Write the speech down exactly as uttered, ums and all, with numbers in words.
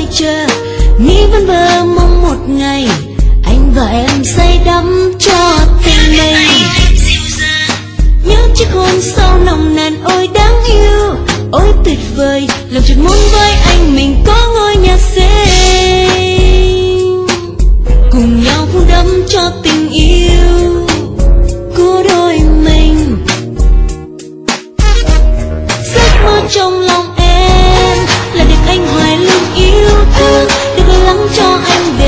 đợi chờ, nghĩ vẫn vờ mong một ngày anh và em say đắm cho tình mình. Nhớ chiếc hôn sau nồng nàn ôi đáng yêu, ôi tuyệt vời, lòng chợt muốn với anh mình có ngôi nhà xinh, cùng nhau vun đắp cho tình yêu của đôi mình. Giấc mơ trong lòng em là được anh hoài luôn yêu thương, được lo lắng cho anh.